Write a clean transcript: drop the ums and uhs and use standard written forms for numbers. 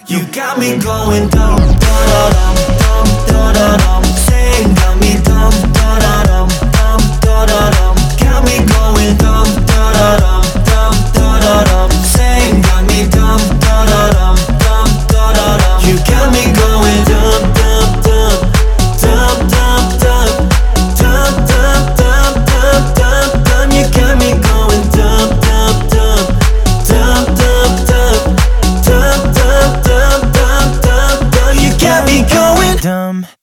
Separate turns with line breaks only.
You got me going dum da da dum dum da da dum, saying dum